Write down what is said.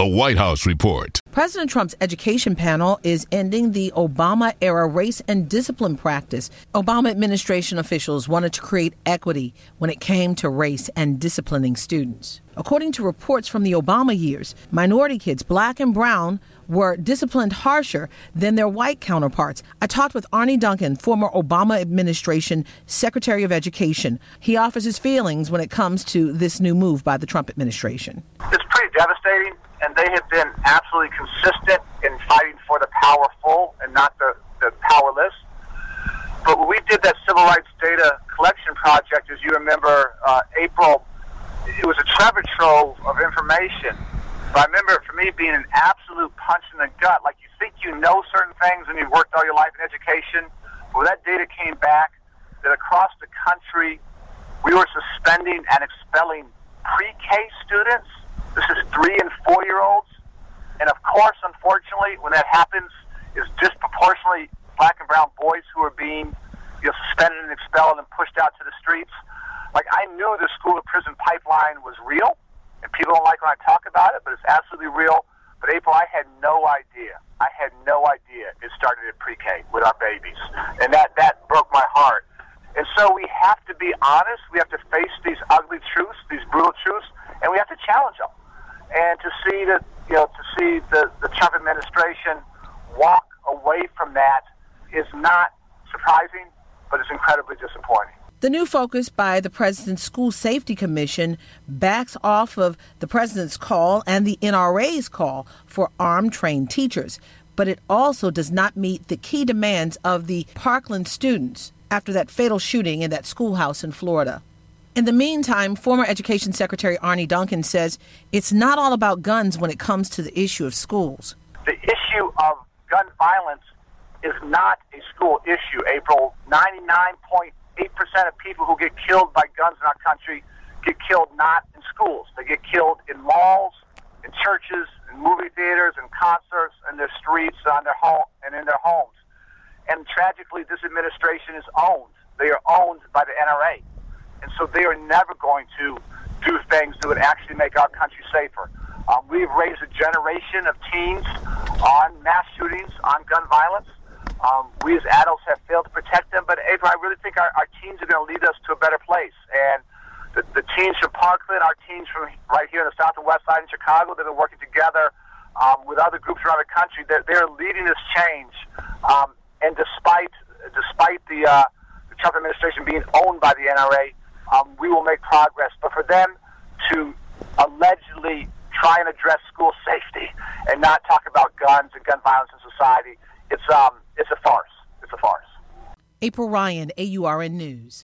The White House Report. President Trump's education panel is ending the Obama-era race and discipline practice. Obama administration officials wanted to create equity when it came to race and disciplining students. According to reports from the Obama years, minority kids, black and brown, were disciplined harsher than their white counterparts. I talked with Arne Duncan, former Obama administration Secretary of Education. He offers his feelings when it comes to this new move by the Trump administration. It's pretty devastating, and they have been absolutely consistent in fighting for the powerful and not the powerless. But when we did that civil rights data collection project, as you remember, April, it was a treasure trove of information. But I remember it for me being an absolute punch in the gut. Like, you think you know certain things and you've worked all your life in education. Well, that data came back that across the country, we were suspending and expelling pre-K students. This is 3- and 4-year-olds. And of course, unfortunately, when that happens, is disproportionately black and brown boys who are being suspended and expelled and pushed out to the streets. Like, I knew the school-to-prison pipeline was real, and people don't like when I talk about it, but it's absolutely real. But April, I had no idea. It started at pre-K with our babies. And that broke my heart. And so we have to be honest. We have to face these ugly truths, these brutal truths, and we have to challenge them. And to see that, to see the Trump administration walk away from that is not surprising, but it's incredibly disappointing. The new focus by the President's School Safety Commission backs off of the President's call and the NRA's call for armed trained teachers. But it also does not meet the key demands of the Parkland students after that fatal shooting in that schoolhouse in Florida. In the meantime, former Education Secretary Arne Duncan says it's not all about guns when it comes to the issue of schools. The issue of gun violence is not a school issue, April. 99.8% of people who get killed by guns in our country get killed not in schools. They get killed in malls, in churches, in movie theaters, in concerts, in their streets, on their home, and in their homes. And tragically, this administration is owned. They are owned by the NRA. And so they are never going to do things that would actually make our country safer. We've raised a generation of teens on mass shootings, on gun violence. We as adults have failed to protect them, but April, I really think our teens are going to lead us to a better place. And the teens from Parkland, our teens from right here in the South and West Side in Chicago, that are working together with other groups around the country, they're leading this change. And despite the Trump administration being owned by the NRA, we will make progress. But for them to allegedly try and address school safety and not talk about guns and gun violence in society, it's a farce. It's a farce. April Ryan, AURN News.